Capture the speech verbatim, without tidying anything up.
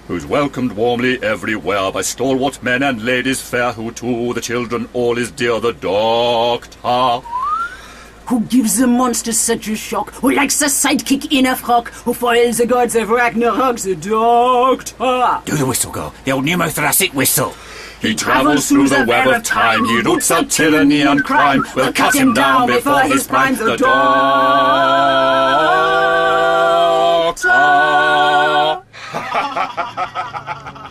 who's welcomed warmly everywhere by stalwart men and ladies fair, who to the children all is dear, the Doctor. Who gives the monsters such a shock, who likes a sidekick in a frock, who foils the gods of Ragnarok, the Doctor. Do the whistle, girl. The old pneumothoracic whistle. He travels through the web of time, he roots out tyranny and crime, we'll cut him down before his prime, the Doctor.